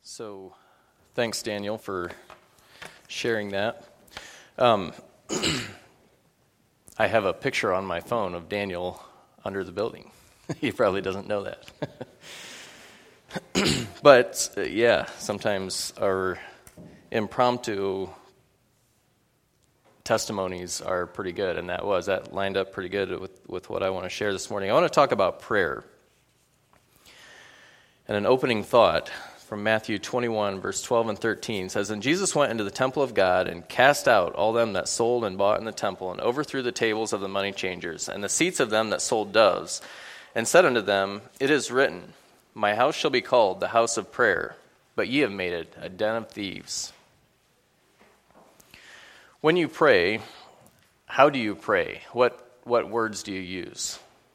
So, thanks, Daniel, for sharing that. I have a picture on my phone of Daniel under the building. He probably doesn't know that. But, sometimes our impromptu testimonies are pretty good, and that lined up pretty good with what I want to share this morning. I want to talk about prayer. And an opening thought from Matthew 21, verse 12 and 13 says, "And Jesus went into the temple of God and cast out all them that sold and bought in the temple, and overthrew the tables of the money changers, and the seats of them that sold doves, and said unto them, It is written, My house shall be called the house of prayer, but ye have made it a den of thieves." When you pray, how do you pray? What words do you use?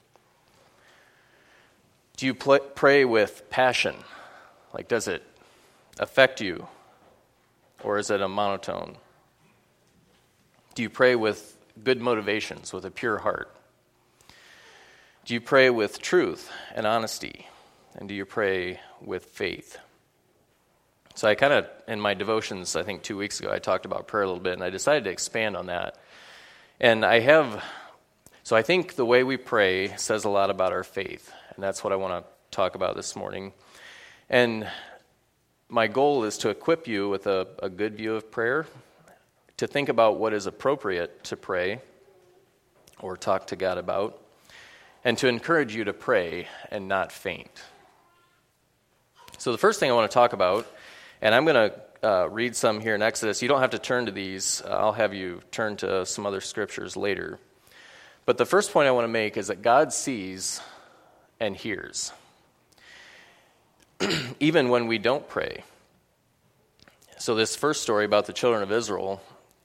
Do you pray with passion? Like, does it affect you? Or is it a monotone? Do you pray with good motivations, with a pure heart? Do you pray with truth and honesty? And do you pray with faith? So I kind of, in my devotions, I think 2 weeks ago, I talked about prayer a little bit, and I decided to expand on that. And I think the way we pray says a lot about our faith, and that's what I want to talk about this morning. And my goal is to equip you with a good view of prayer, to think about what is appropriate to pray or talk to God about, and to encourage you to pray and not faint. So the first thing I want to talk about, and I'm going to read some here in Exodus. You don't have to turn to these. I'll have you turn to some other scriptures later. But the first point I want to make is that God sees and hears, even when we don't pray. So this first story about the children of Israel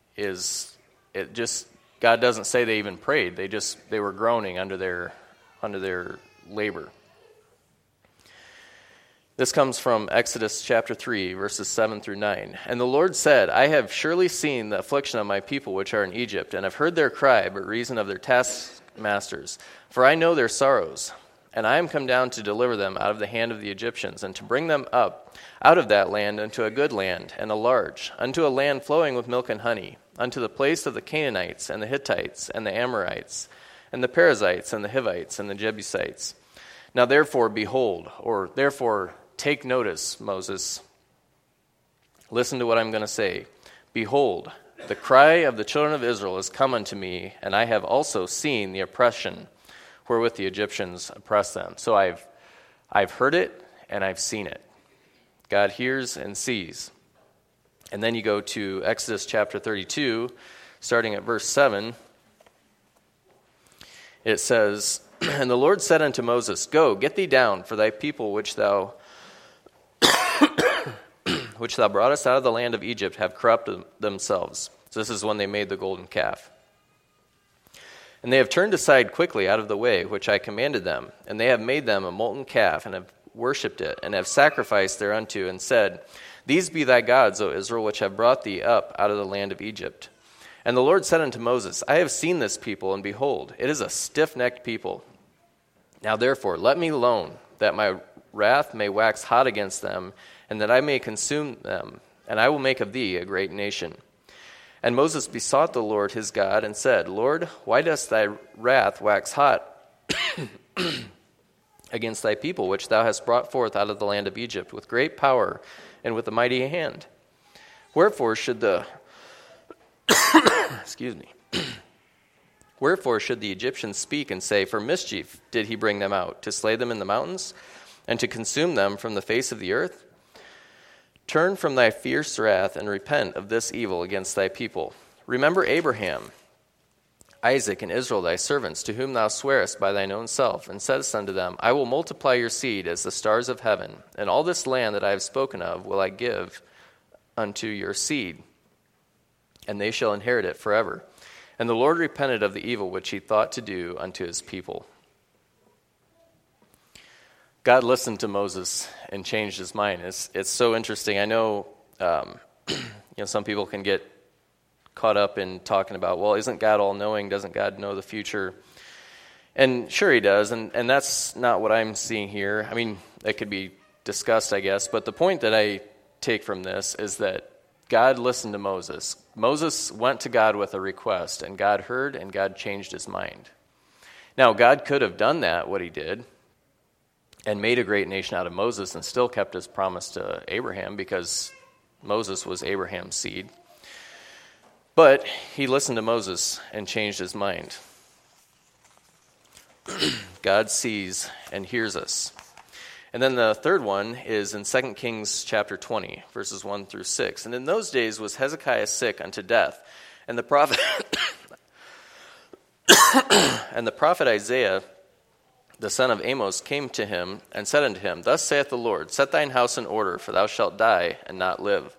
God doesn't say they even prayed. They were groaning under their labor. This comes from Exodus chapter 3, verses 7 through 9. "And the Lord said, I have surely seen the affliction of my people which are in Egypt, and have heard their cry by reason of their taskmasters. For I know their sorrows. And I am come down to deliver them out of the hand of the Egyptians, and to bring them up out of that land unto a good land, and a large, unto a land flowing with milk and honey, unto the place of the Canaanites, and the Hittites, and the Amorites, and the Perizzites, and the Hivites, and the Jebusites. Now therefore, behold," or therefore, take notice, Moses. Listen to what I'm going to say. "Behold, the cry of the children of Israel is come unto me, and I have also seen the oppression wherewith the Egyptians oppress them." So I've heard it and I've seen it. God hears and sees. And then you go to Exodus chapter 32, starting at verse 7. It says, "And the Lord said unto Moses, Go, get thee down, for thy people which thou broughtest out of the land of Egypt have corrupted themselves." So this is when they made the golden calf. "And they have turned aside quickly out of the way which I commanded them, and they have made them a molten calf, and have worshipped it, and have sacrificed thereunto, and said, These be thy gods, O Israel, which have brought thee up out of the land of Egypt. And the Lord said unto Moses, I have seen this people, and behold, it is a stiff-necked people. Now therefore, let me alone, that my wrath may wax hot against them, and that I may consume them, and I will make of thee a great nation. And Moses besought the Lord his God, and said, Lord, why dost thy wrath wax hot against thy people, which thou hast brought forth out of the land of Egypt, with great power and with a mighty hand? Wherefore should the Wherefore should the Egyptians speak and say, For mischief did he bring them out, to slay them in the mountains, and to consume them from the face of the earth? Turn from thy fierce wrath, and repent of this evil against thy people. Remember Abraham, Isaac, and Israel thy servants, to whom thou swarest by thine own self, and saidst unto them, I will multiply your seed as the stars of heaven, and all this land that I have spoken of will I give unto your seed, and they shall inherit it forever. And the Lord repented of the evil which he thought to do unto his people." God listened to Moses and changed his mind. It's so interesting. I know, some people can get caught up in talking about, well, isn't God all-knowing? Doesn't God know the future? And sure he does, and that's not what I'm seeing here. I mean, that could be discussed, I guess, but the point that I take from this is that God listened to Moses. Moses went to God with a request, and God heard, and God changed his mind. Now, God could have done that, what he did, and made a great nation out of Moses and still kept his promise to Abraham because Moses was Abraham's seed. But he listened to Moses and changed his mind. God sees and hears us. And then the third one is in 2 Kings chapter 20, verses 1 through 6. And in those days was Hezekiah sick unto death, and the prophet and the prophet Isaiah, the son of Amos, came to him and said unto him, Thus saith the Lord, Set thine house in order, for thou shalt die and not live.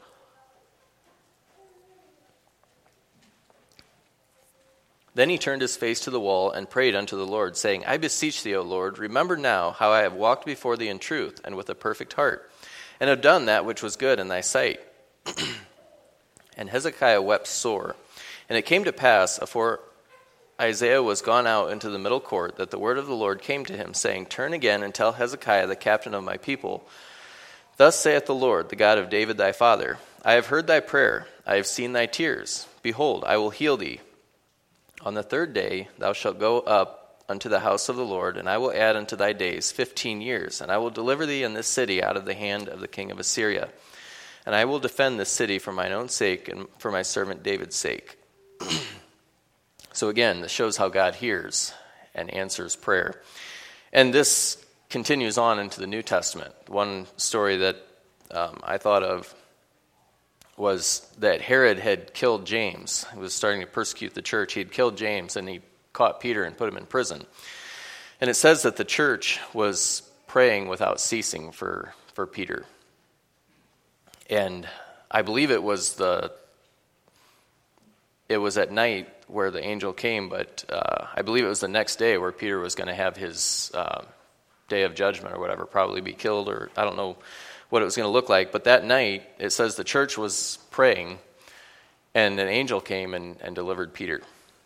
Then he turned his face to the wall and prayed unto the Lord, saying, I beseech thee, O Lord, remember now how I have walked before thee in truth and with a perfect heart, and have done that which was good in thy sight. And Hezekiah wept sore. And it came to pass, afore Isaiah was gone out into the middle court, that the word of the Lord came to him, saying, Turn again and tell Hezekiah, the captain of my people, Thus saith the Lord, the God of David thy father, I have heard thy prayer, I have seen thy tears. Behold, I will heal thee. On the third day thou shalt go up unto the house of the Lord, and I will add unto thy days 15 years, and I will deliver thee in this city out of the hand of the king of Assyria. And I will defend this city for mine own sake and for my servant David's sake. So again, this shows how God hears and answers prayer. And this continues on into the New Testament. One story that I thought of was that Herod had killed James. He was starting to persecute the church. He had killed James, and he caught Peter and put him in prison. And it says that the church was praying without ceasing for Peter. And I believe it was at night where the angel came, but I believe it was the next day where Peter was going to have his day of judgment or whatever, probably be killed, or I don't know what it was going to look like. But that night, it says the church was praying, and an angel came and delivered Peter.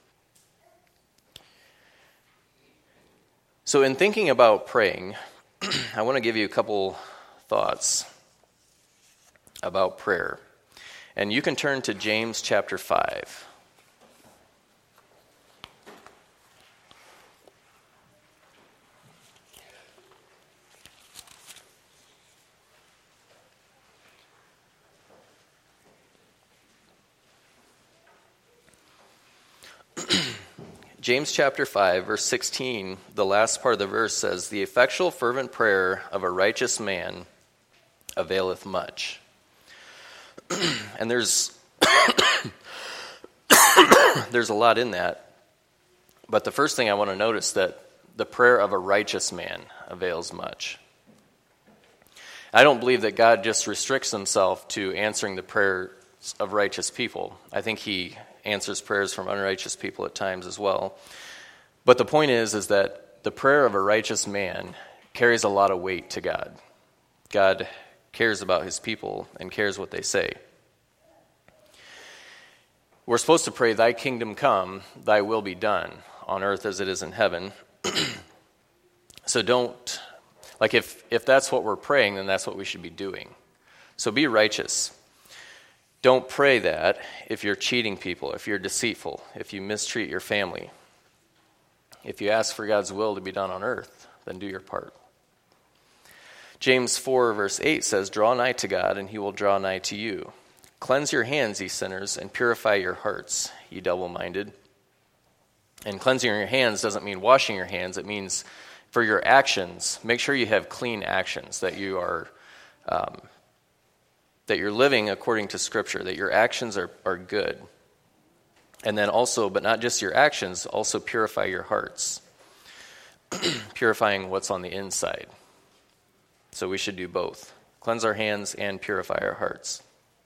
So in thinking about praying, I want to give you a couple thoughts about prayer. And you can turn to James chapter 5. James chapter 5, verse 16, the last part of the verse says, The effectual fervent prayer of a righteous man availeth much. And there's there's a lot in that. But the first thing I want to notice that the prayer of a righteous man avails much. I don't believe that God just restricts himself to answering the prayers of righteous people. I think he answers prayers from unrighteous people at times as well. But the point is that the prayer of a righteous man carries a lot of weight to God. God cares about his people and cares what they say. We're supposed to pray, Thy kingdom come, Thy will be done, on earth as it is in heaven. So don't, like if that's what we're praying, then that's what we should be doing. So be righteous. Don't pray that if you're cheating people, if you're deceitful, if you mistreat your family. If you ask for God's will to be done on earth, then do your part. James 4, verse 8 says, Draw nigh to God, and he will draw nigh to you. Cleanse your hands, ye sinners, and purify your hearts, ye double-minded. And cleansing your hands doesn't mean washing your hands. It means for your actions, make sure you have clean actions, that you are that you're living according to Scripture, that your actions are good. And then also, but not just your actions, also purify your hearts, purifying what's on the inside. So we should do both, cleanse our hands and purify our hearts.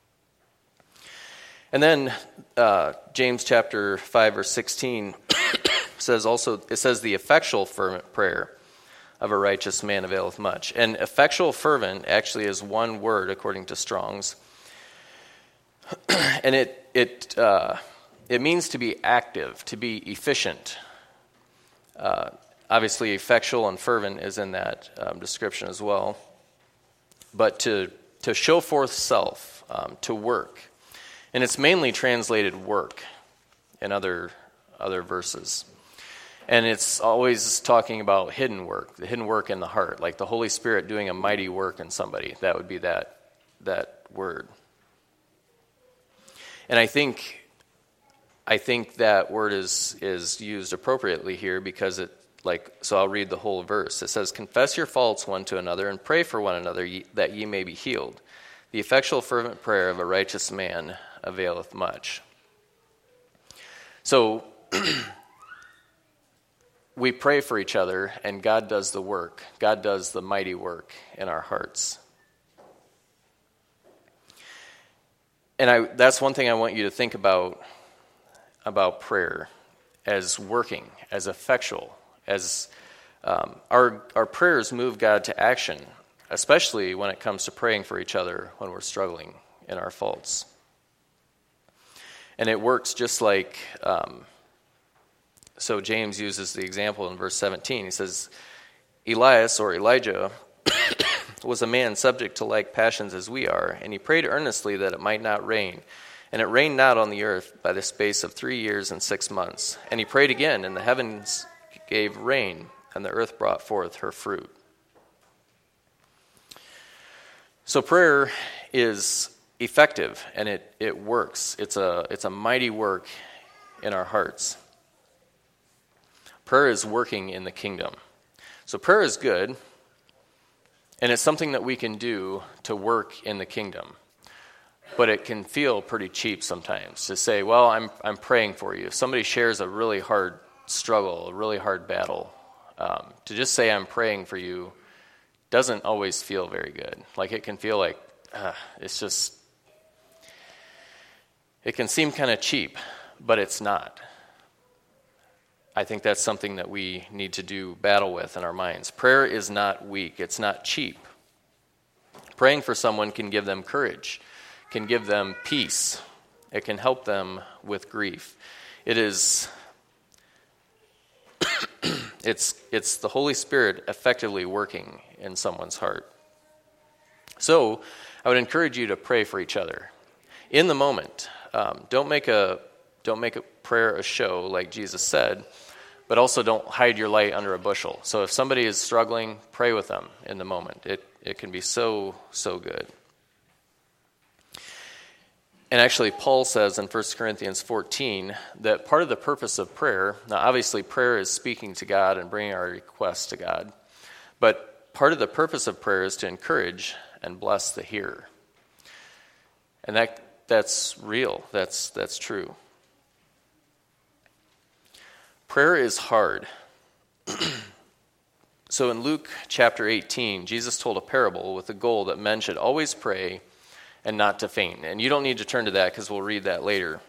And then James chapter 5, verse 16 says also, it says, the effectual fervent prayer of a righteous man availeth much. And effectual fervent actually is one word according to Strong's. And it means to be active, to be efficient. Obviously, effectual and fervent is in that description as well. But to show forth self, to work. And it's mainly translated work in other verses. And it's always talking about hidden work, the hidden work in the heart, like the Holy Spirit doing a mighty work in somebody. That would be that word. And I think that word is used appropriately here because so I'll read the whole verse. It says, "Confess your faults one to another and pray for one another that ye may be healed. The effectual fervent prayer of a righteous man availeth much." So we pray for each other, and God does the work. God does the mighty work in our hearts. And that's one thing I want you to think about prayer as working, as effectual, as our prayers move God to action, especially when it comes to praying for each other when we're struggling in our faults. And it works just like, so James uses the example in verse 17. He says, Elias, or Elijah, was a man subject to like passions as we are, and he prayed earnestly that it might not rain. And it rained not on the earth by the space of 3 years and 6 months. And he prayed again, and the heavens gave rain, and the earth brought forth her fruit. So prayer is effective, and it works. It's a mighty work in our hearts. Prayer is working in the kingdom. So prayer is good, and it's something that we can do to work in the kingdom. But it can feel pretty cheap sometimes to say, well, I'm praying for you. If somebody shares a really hard struggle, a really hard battle, to just say I'm praying for you doesn't always feel very good. Like it can feel like it can seem kind of cheap, but it's not. I think that's something that we need to do battle with in our minds. Prayer is not weak. It's not cheap. Praying for someone can give them courage, can give them peace. It can help them with grief. It is, it's the Holy Spirit effectively working in someone's heart. So I would encourage you to pray for each other in the moment. Don't make a prayer a show, like Jesus said, but also don't hide your light under a bushel. So if somebody is struggling, pray with them in the moment. It can be so good. And actually, Paul says in 1 Corinthians 14 that part of the purpose of prayer, now obviously prayer is speaking to God and bringing our requests to God, but part of the purpose of prayer is to encourage and bless the hearer. And that's real. That's true. Prayer is hard. So in Luke chapter 18, Jesus told a parable with the goal that men should always pray and not to faint. And you don't need to turn to that because we'll read that later.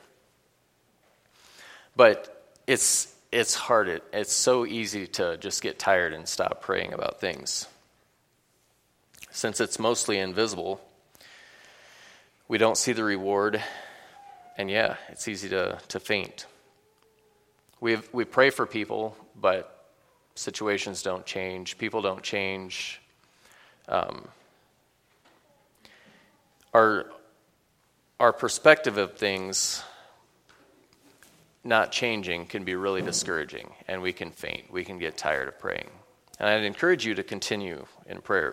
But it's hard. It's so easy to just get tired and stop praying about things. Since it's mostly invisible, we don't see the reward, and it's easy to faint. We pray for people, but situations don't change. People don't change. Our perspective of things not changing can be really discouraging, and we can faint. We can get tired of praying. And I'd encourage you to continue in prayer.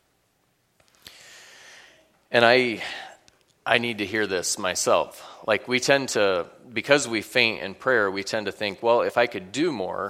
And I need to hear this myself. Like we tend to, because we faint in prayer, we tend to think, well, if I could do more,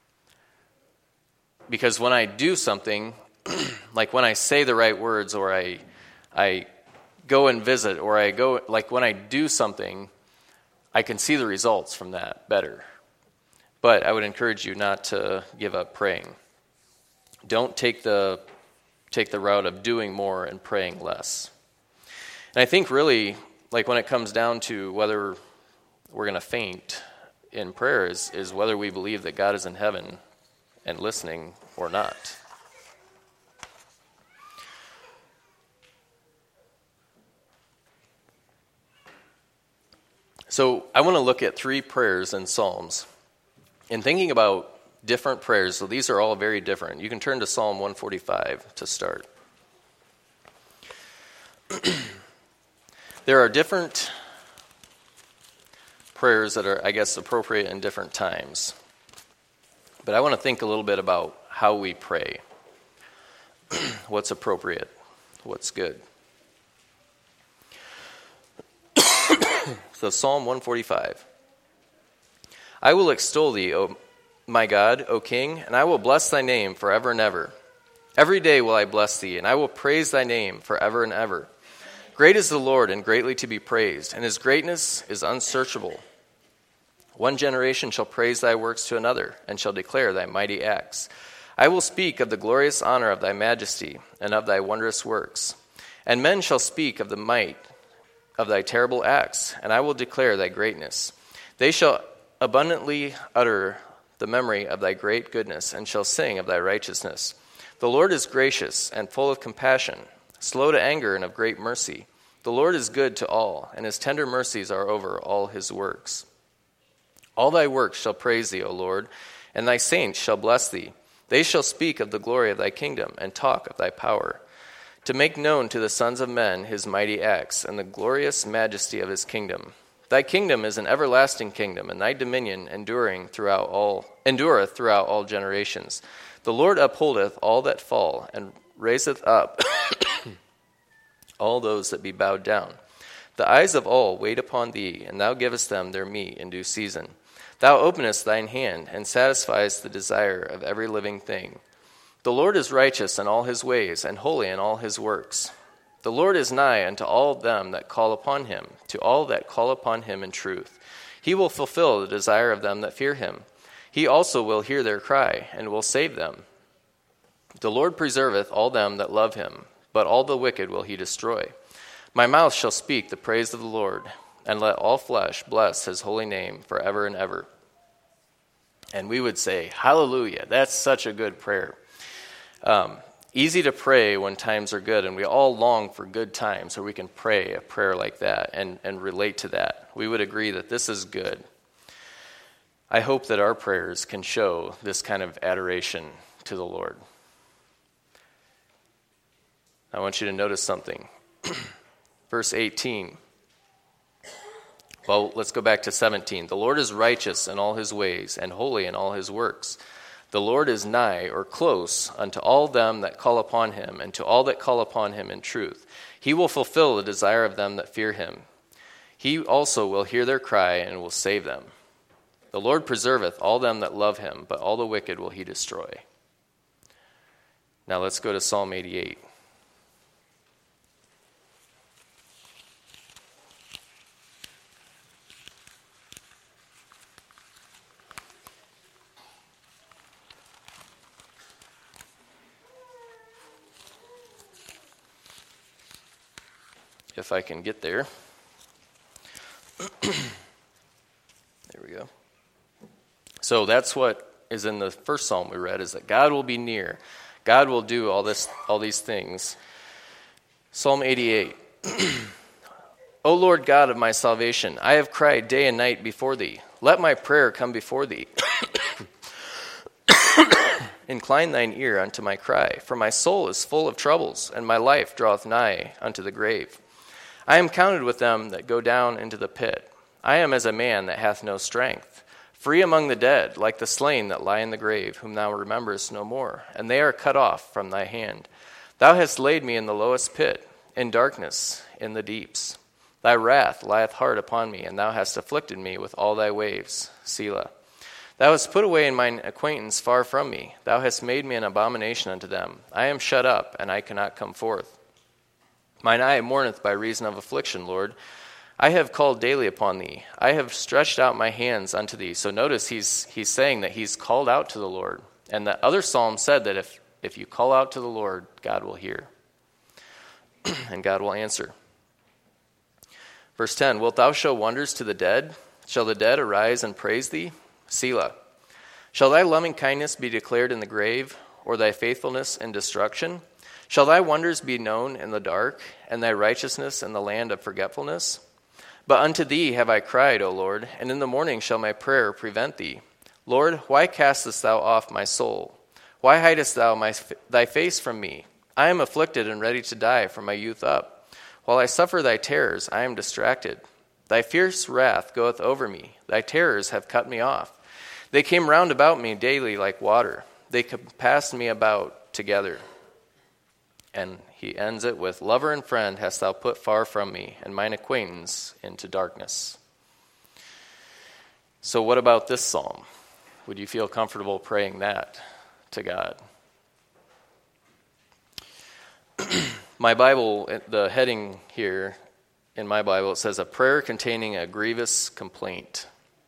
because when I do something, like when I say the right words, or I go and visit, or I go, like when I do something, I can see the results from that better. But I would encourage you not to give up praying. Don't take the route of doing more and praying less. And I think really, like when it comes down to whether we're going to faint in prayer is whether we believe that God is in heaven and listening or not. So I want to look at 3 prayers in Psalms. In thinking about different prayers, so these are all very different. You can turn to Psalm 145 to start. There are different prayers that are, I guess, appropriate in different times. But I want to think a little bit about how we pray. What's appropriate? What's good? So Psalm 145. I will extol thee, O my God, O King, and I will bless thy name forever and ever. Every day will I bless thee, and I will praise thy name forever and ever. Great is the Lord, and greatly to be praised, and his greatness is unsearchable. One generation shall praise thy works to another, and shall declare thy mighty acts. I will speak of the glorious honor of thy majesty, and of thy wondrous works. And men shall speak of the might of thy terrible acts, and I will declare thy greatness. They shall abundantly utter the memory of thy great goodness, and shall sing of thy righteousness. The Lord is gracious and full of compassion, slow to anger and of great mercy. The Lord is good to all, and his tender mercies are over all his works. All thy works shall praise thee, O Lord, and thy saints shall bless thee. They shall speak of the glory of thy kingdom, and talk of thy power, to make known to the sons of men his mighty acts, and the glorious majesty of his kingdom. Thy kingdom is an everlasting kingdom, and thy dominion endureth throughout all generations. The Lord upholdeth all that fall, and raiseth up all those that be bowed down. The eyes of all wait upon thee, and thou givest them their meat in due season. Thou openest thine hand, and satisfiest the desire of every living thing. The Lord is righteous in all his ways, and holy in all his works. The Lord is nigh unto all them that call upon him, to all that call upon him in truth. He will fulfill the desire of them that fear him. He also will hear their cry, and will save them. The Lord preserveth all them that love him, but all the wicked will he destroy. My mouth shall speak the praise of the Lord, and let all flesh bless his holy name forever and ever. And we would say, hallelujah. That's such a good prayer. Easy to pray when times are good, and we all long for good times where we can pray a prayer like that and relate to that. We would agree that this is good. I hope that our prayers can show this kind of adoration to the Lord. I want you to notice something. Verse 18. Well, let's go back to 17. The Lord is righteous in all his ways, and holy in all his works. The Lord is nigh, or close, unto all them that call upon him, and to all that call upon him in truth. He will fulfill the desire of them that fear him. He also will hear their cry, and will save them. The Lord preserveth all them that love him, but all the wicked will he destroy. Now let's go to Psalm 88. If I can get there. There we go. So that's what is in the first psalm we read, is that God will be near. God will do all these things. Psalm 88. O Lord God of my salvation, I have cried day and night before thee. Let my prayer come before thee. Incline thine ear unto my cry, for my soul is full of troubles, and my life draweth nigh unto the grave. I am counted with them that go down into the pit. I am as a man that hath no strength, free among the dead, like the slain that lie in the grave, whom thou rememberest no more, and they are cut off from thy hand. Thou hast laid me in the lowest pit, in darkness, in the deeps. Thy wrath lieth hard upon me, and thou hast afflicted me with all thy waves. Selah. Thou hast put away mine acquaintance far from me. Thou hast made me an abomination unto them. I am shut up, and I cannot come forth. Mine eye mourneth by reason of affliction, Lord. I have called daily upon thee. I have stretched out my hands unto thee. So notice he's saying that he's called out to the Lord. And the other psalm said that if you call out to the Lord, God will hear. And God will answer. Verse 10, Wilt thou show wonders to the dead? Shall the dead arise and praise thee? Selah. Shall thy loving kindness be declared in the grave, or thy faithfulness in destruction? Shall thy wonders be known in the dark, and thy righteousness in the land of forgetfulness? But unto thee have I cried, O Lord, and in the morning shall my prayer prevent thee. Lord, why castest thou off my soul? Why hidest thou thy face from me? I am afflicted and ready to die from my youth up. While I suffer thy terrors, I am distracted. Thy fierce wrath goeth over me. Thy terrors have cut me off. They came round about me daily like water. They compassed me about together. And he ends it with, lover and friend hast thou put far from me, and mine acquaintance into darkness. So what about this psalm? Would you feel comfortable praying that to God? My Bible, the heading here in my Bible, it says, a prayer containing a grievous complaint.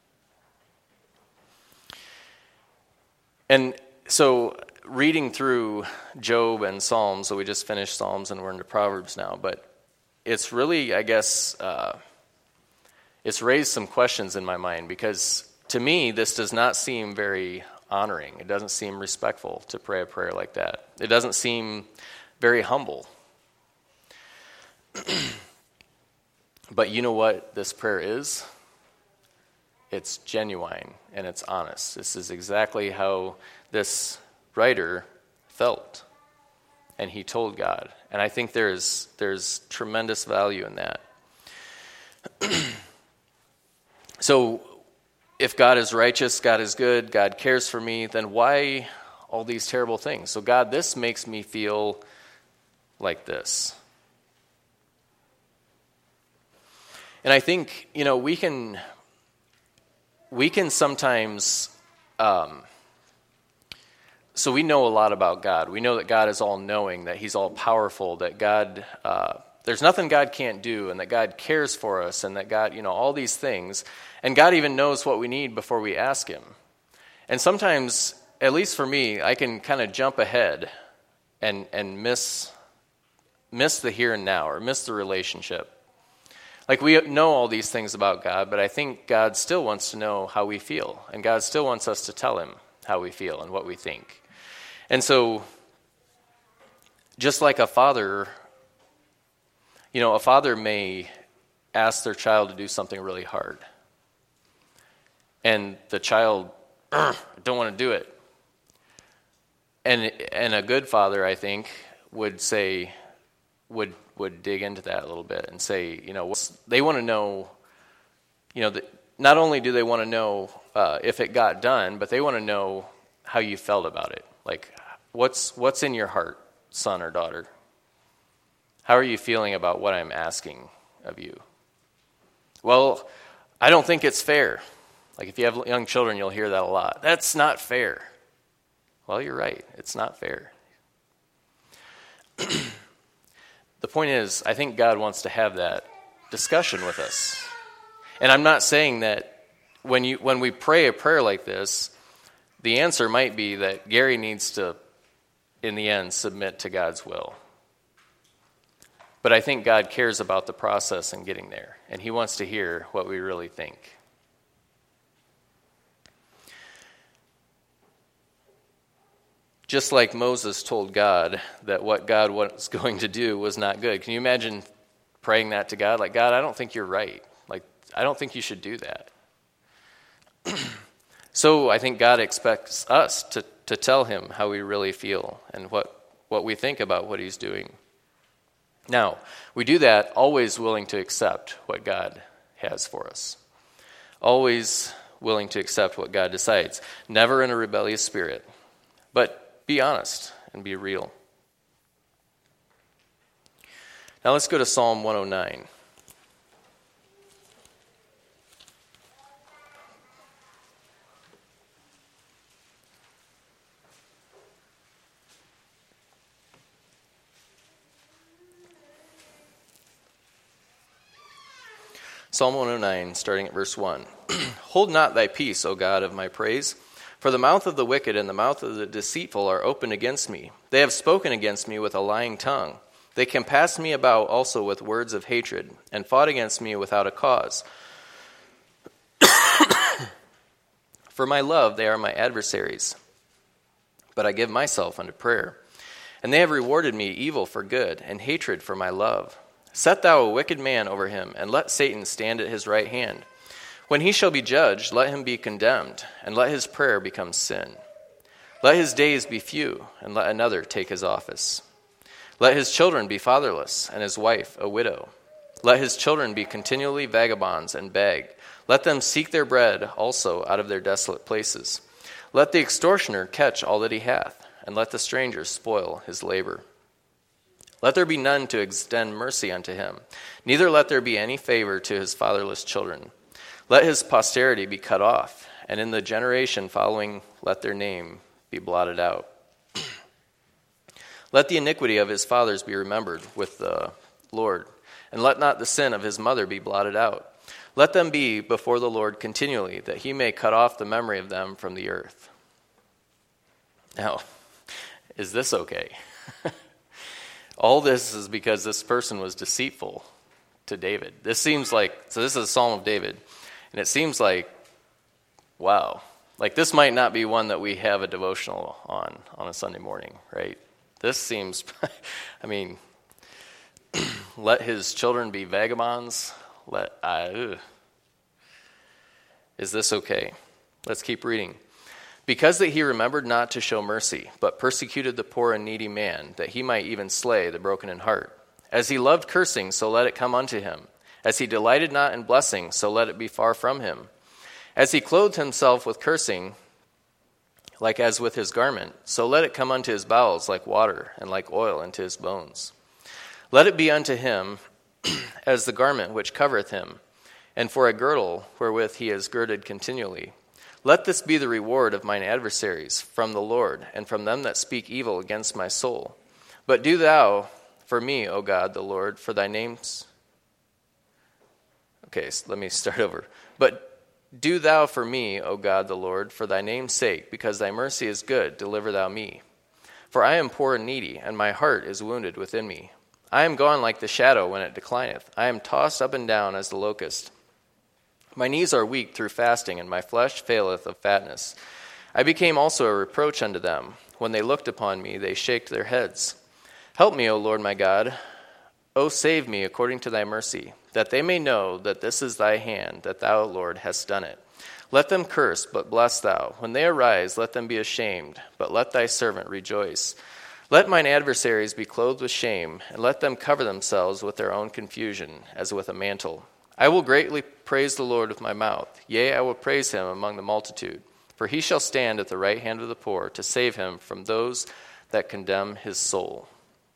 And so reading through Job and Psalms, so we just finished Psalms and we're into Proverbs now, but it's really, I guess, it's raised some questions in my mind, because to me, this does not seem very honoring. It doesn't seem respectful to pray a prayer like that. It doesn't seem very humble. But you know what this prayer is? It's genuine and it's honest. This is exactly how this writer felt, and he told God. And I think there's tremendous value in that. So if God is righteous, God is good, God cares for me, then why all these terrible things? So God, this makes me feel like this. And I think, we can sometimes, so we know a lot about God. We know that God is all-knowing, that he's all-powerful, that God, there's nothing God can't do, and that God cares for us, and that God, all these things. And God even knows what we need before we ask him. And sometimes, at least for me, I can kind of jump ahead and miss the here and now, or miss the relationship. Like, we know all these things about God, but I think God still wants to know how we feel. And God still wants us to tell him how we feel and what we think. And so, just like a father, a father may ask their child to do something really hard. And the child, don't want to do it. And a good father, I think, would say, would dig into that a little bit and say, they want to know, not only do they want to know if it got done, but they want to know how you felt about it. Like, what's in your heart, son or daughter? How are you feeling about what I'm asking of you? Well, I don't think it's fair. Like, if you have young children, you'll hear that a lot. That's not fair. Well, you're right. It's not fair. The point is, I think God wants to have that discussion with us. And I'm not saying that when we pray a prayer like this, the answer might be that Gary needs to, in the end, submit to God's will. But I think God cares about the process and getting there, and he wants to hear what we really think. Just like Moses told God that what God was going to do was not good. Can you imagine praying that to God? Like, God, I don't think you're right. Like, I don't think you should do that. So I think God expects us to tell him how we really feel and what we think about what he's doing. Now, we do that always willing to accept what God has for us. Always willing to accept what God decides. Never in a rebellious spirit. But be honest and be real. Now let's go to Psalm 109. Psalm 109, starting at verse 1. Hold not thy peace, O God of my praise, for the mouth of the wicked and the mouth of the deceitful are opened against me. They have spoken against me with a lying tongue. They compassed me about also with words of hatred, and fought against me without a cause. For my love they are my adversaries, but I give myself unto prayer. And they have rewarded me evil for good, and hatred for my love. Set thou a wicked man over him, and let Satan stand at his right hand. When he shall be judged, let him be condemned, and let his prayer become sin. Let his days be few, and let another take his office. Let his children be fatherless, and his wife a widow. Let his children be continually vagabonds and beg. Let them seek their bread also out of their desolate places. Let the extortioner catch all that he hath, and let the stranger spoil his labor. Let there be none to extend mercy unto him, neither let there be any favor to his fatherless children. Let his posterity be cut off, and in the generation following let their name be blotted out. Let the iniquity of his fathers be remembered with the Lord, and let not the sin of his mother be blotted out. Let them be before the Lord continually, that he may cut off the memory of them from the earth. Now, is this okay? All this is because this person was deceitful to David. This is a Psalm of David, and it seems like, wow, like this might not be one that we have a devotional on a Sunday morning, right? This seems, let his children be vagabonds. Is this okay? Let's keep reading. Because that he remembered not to show mercy, but persecuted the poor and needy man, that he might even slay the broken in heart. As he loved cursing, so let it come unto him. As he delighted not in blessing, so let it be far from him. As he clothed himself with cursing, like as with his garment, so let it come unto his bowels like water, and like oil into his bones. Let it be unto him as the garment which covereth him, and for a girdle wherewith he is girded continually. Let this be the reward of mine adversaries from the Lord, and from them that speak evil against my soul. But do thou for me, O God, the Lord, for thy name's... Okay, so let me start over. But do thou for me, O God, the Lord, for thy name's sake, because thy mercy is good, deliver thou me. For I am poor and needy, and my heart is wounded within me. I am gone like the shadow when it declineth. I am tossed up and down as the locust. My knees are weak through fasting, and my flesh faileth of fatness. I became also a reproach unto them. When they looked upon me, they shaked their heads. Help me, O Lord my God. O save me according to thy mercy, that they may know that this is thy hand, that thou, Lord, hast done it. Let them curse, but bless thou. When they arise, let them be ashamed, but let thy servant rejoice. Let mine adversaries be clothed with shame, and let them cover themselves with their own confusion, as with a mantle. I will greatly praise the Lord with my mouth. Yea, I will praise him among the multitude. For he shall stand at the right hand of the poor, to save him from those that condemn his soul.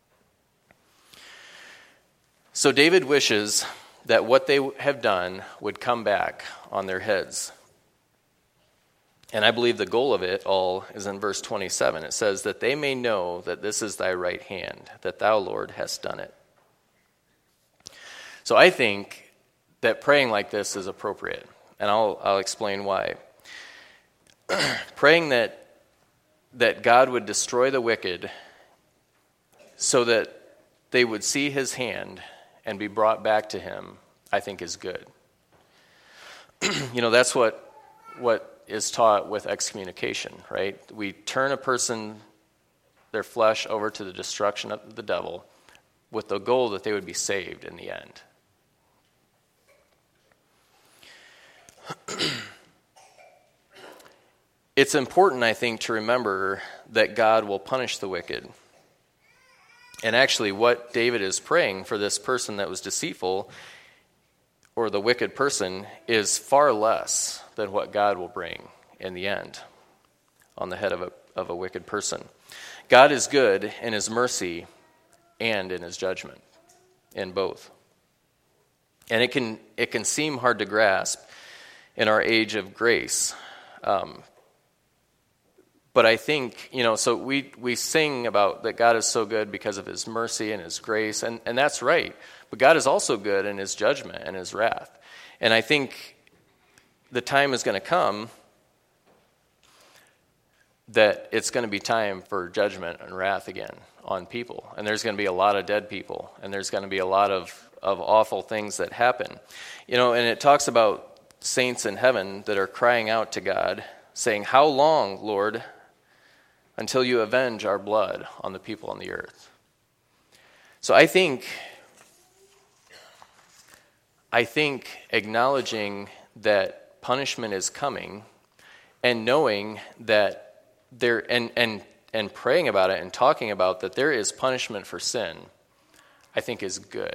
So David wishes that what they have done would come back on their heads. And I believe the goal of it all is in verse 27. It says, that they may know that this is thy right hand, that thou, Lord, hast done it. So I think that praying like this is appropriate, and I'll explain why. Praying that God would destroy the wicked so that they would see his hand and be brought back to him, I think is good. That's what is taught with excommunication, right? We turn a person, their flesh, over to the destruction of the devil with the goal that they would be saved in the end. It's important, I think, to remember that God will punish the wicked. And actually, what David is praying for this person that was deceitful, or the wicked person, is far less than what God will bring in the end on the head of a wicked person. God is good in his mercy and in his judgment, in both. And it can seem hard to grasp in our age of grace. But I think, so we sing about that God is so good because of his mercy and his grace, and that's right. But God is also good in his judgment and his wrath. And I think the time is going to come that it's going to be time for judgment and wrath again on people. And there's going to be a lot of dead people, and there's going to be a lot of awful things that happen. And it talks about saints in heaven that are crying out to God, saying, how long, Lord, until you avenge our blood on the people on the earth? So I think acknowledging that punishment is coming and knowing that there, and and praying about it and talking about that there is punishment for sin, I think is good.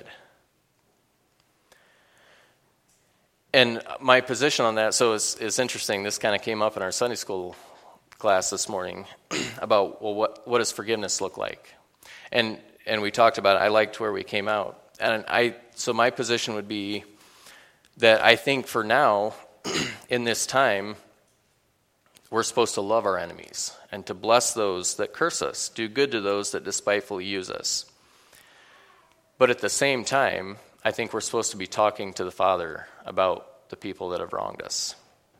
And my position on that, so it's interesting, this kind of came up in our Sunday school class this morning about, well, what does forgiveness look like? And we talked about it. I liked where we came out. And so my position would be that I think for now, in this time, we're supposed to love our enemies and to bless those that curse us, do good to those that despitefully use us. But at the same time, I think we're supposed to be talking to the Father about the people that have wronged us.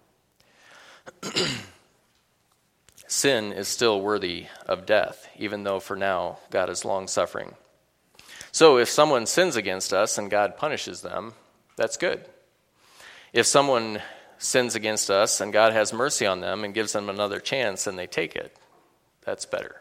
Sin is still worthy of death, even though for now God is long-suffering. So if someone sins against us and God punishes them, that's good. If someone sins against us and God has mercy on them and gives them another chance and they take it, that's better.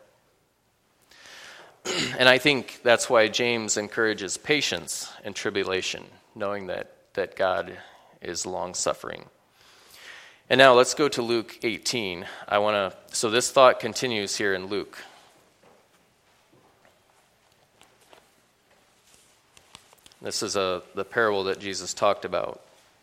And I think that's why James encourages patience in tribulation, knowing that God is long-suffering. And now let's go to Luke 18. So this thought continues here in Luke. This is the parable that Jesus talked about.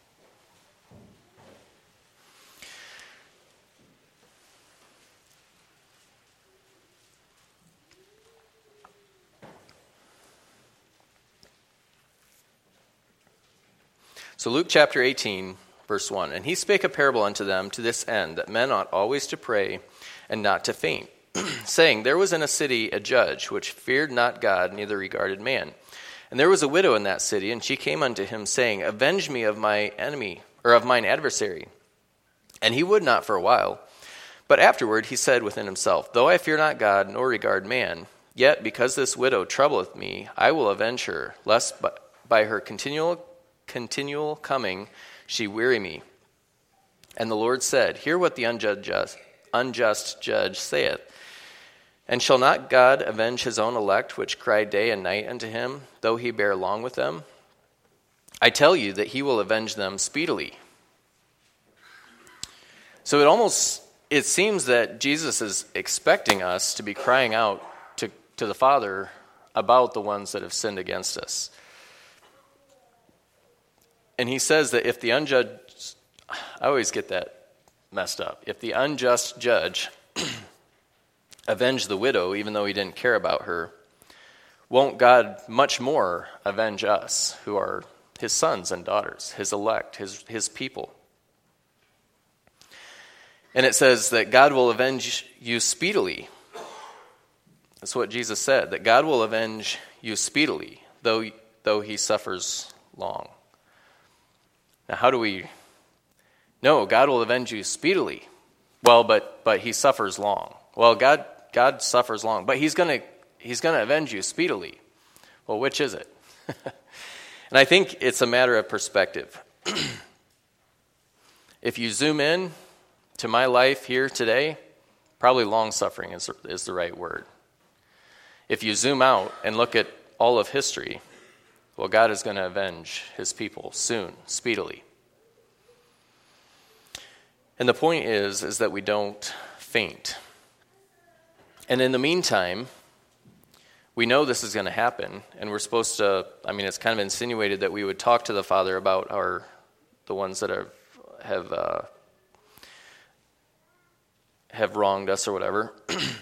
So Luke chapter 18, verse 1. And he spake a parable unto them to this end, that men ought always to pray and not to faint, saying, There was in a city a judge, which feared not God, neither regarded man. And there was a widow in that city, and she came unto him, saying, Avenge me of my enemy, or of mine adversary. And he would not for a while. But afterward he said within himself, Though I fear not God, nor regard man, yet because this widow troubleth me, I will avenge her, lest by her continual coming she weary me. And the Lord said, Hear what the unjust judge saith. And shall not God avenge his own elect, which cry day and night unto him, though he bear long with them? I tell you that he will avenge them speedily. So it seems that Jesus is expecting us to be crying out to the Father about the ones that have sinned against us. And he says that if the unjust, I always get that messed up. If the unjust judge avenge the widow, even though he didn't care about her, won't God much more avenge us, who are his sons and daughters, his elect, his people? And it says that God will avenge you speedily. That's what Jesus said, that God will avenge you speedily, though he suffers long. Now, how do we know God will avenge you speedily? Well, but he suffers long. Well, God suffers long, but he's going to avenge you speedily. Well, which is it? And I think it's a matter of perspective. If you zoom in to my life here today, probably long-suffering is the right word. If you zoom out and look at all of history, well, God is going to avenge his people soon, speedily. And the point is that we don't faint. And in the meantime, we know this is going to happen, and we're supposed to, it's kind of insinuated that we would talk to the Father about the ones that have wronged us or whatever.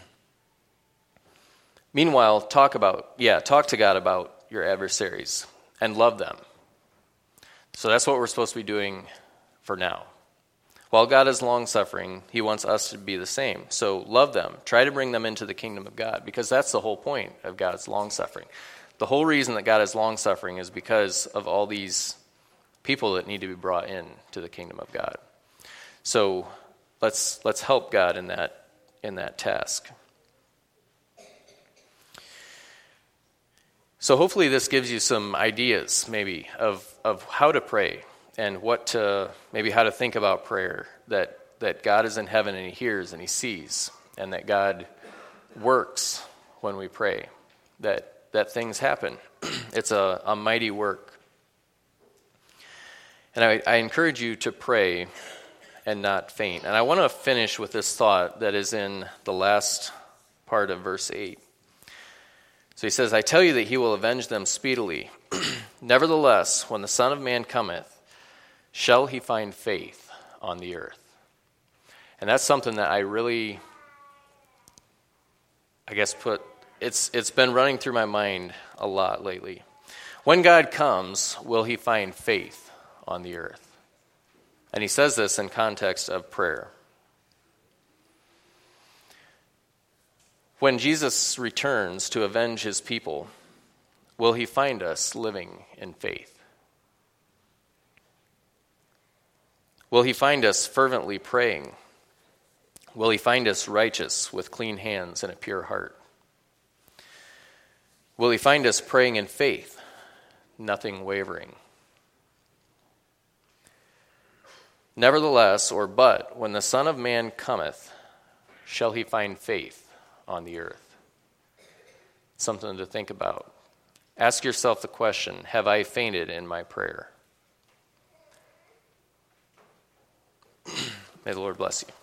Meanwhile, talk to God about your adversaries and love them. So that's what we're supposed to be doing for now. While God is long-suffering, he wants us to be the same. So love them. Try to bring them into the kingdom of God, because that's the whole point of God's long-suffering. The whole reason that God is long-suffering is because of all these people that need to be brought in to the kingdom of God. So let's help God in that task. So hopefully this gives you some ideas maybe of how to pray and maybe how to think about prayer, that God is in heaven and he hears and he sees, and that God works when we pray, that things happen. It's a mighty work. And I encourage you to pray and not faint. And I want to finish with this thought that is in the last part of verse 8. So he says, I tell you that he will avenge them speedily. Nevertheless, when the Son of Man cometh, shall he find faith on the earth? And that's something that I really, it's been running through my mind a lot lately. When God comes, will he find faith on the earth? And he says this in context of prayer. When Jesus returns to avenge his people, will he find us living in faith? Will he find us fervently praying? Will he find us righteous with clean hands and a pure heart? Will he find us praying in faith, nothing wavering? Nevertheless, but when the Son of Man cometh, shall he find faith on the earth? Something to think about. Ask yourself the question, have I fainted in my prayer? May the Lord bless you.